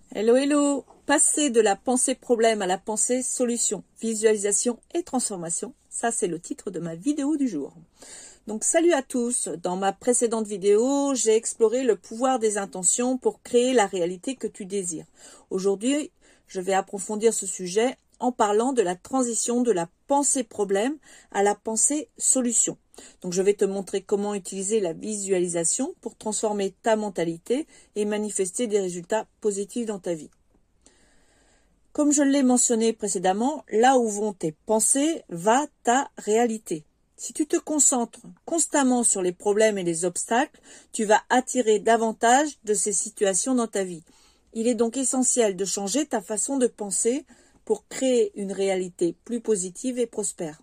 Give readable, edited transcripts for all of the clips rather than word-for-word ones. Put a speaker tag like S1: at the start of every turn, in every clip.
S1: Hello, hello! Passer de la pensée problème à la pensée solution, visualisation et transformation, ça c'est le titre de ma vidéo du jour. Donc salut à tous! Dans ma précédente vidéo, j'ai exploré le pouvoir des intentions pour créer la réalité que tu désires. Aujourd'hui, je vais approfondir ce sujet en parlant de la transition de la pensée problème à la pensée solution. Donc je vais te montrer comment utiliser la visualisation pour transformer ta mentalité et manifester des résultats positifs dans ta vie. Comme je l'ai mentionné précédemment, là où vont tes pensées, va ta réalité. Si tu te concentres constamment sur les problèmes et les obstacles, tu vas attirer davantage de ces situations dans ta vie. Il est donc essentiel de changer ta façon de penser pour créer une réalité plus positive et prospère.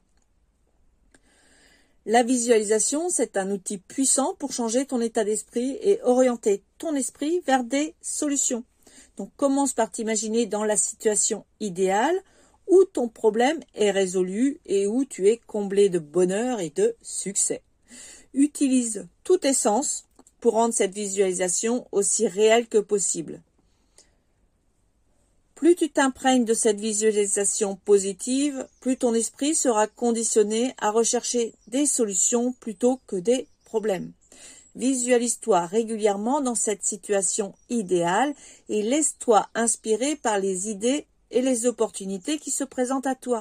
S1: La visualisation, c'est un outil puissant pour changer ton état d'esprit et orienter ton esprit vers des solutions. Donc commence par t'imaginer dans la situation idéale où ton problème est résolu et où tu es comblé de bonheur et de succès. Utilise tous tes sens pour rendre cette visualisation aussi réelle que possible. Plus tu t'imprègnes de cette visualisation positive, plus ton esprit sera conditionné à rechercher des solutions plutôt que des problèmes. Visualise-toi régulièrement dans cette situation idéale et laisse-toi inspirer par les idées et les opportunités qui se présentent à toi.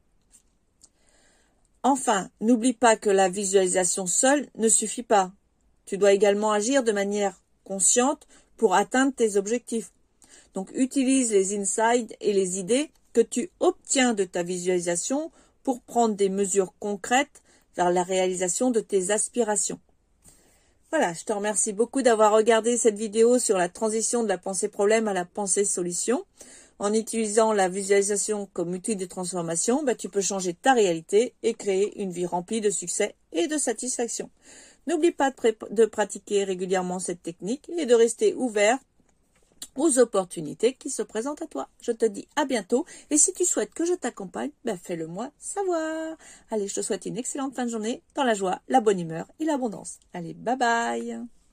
S1: Enfin, n'oublie pas que la visualisation seule ne suffit pas. Tu dois également agir de manière consciente pour atteindre tes objectifs. Donc, utilise les insights et les idées que tu obtiens de ta visualisation pour prendre des mesures concrètes vers la réalisation de tes aspirations. Voilà, je te remercie beaucoup d'avoir regardé cette vidéo sur la transition de la pensée problème à la pensée solution. En utilisant la visualisation comme outil de transformation, tu peux changer ta réalité et créer une vie remplie de succès et de satisfaction. N'oublie pas de pratiquer régulièrement cette technique et de rester ouvert aux opportunités qui se présentent à toi. Je te dis à bientôt et si tu souhaites que je t'accompagne, fais-le moi savoir. Allez, je te souhaite une excellente fin de journée dans la joie, la bonne humeur et l'abondance. Allez, bye bye!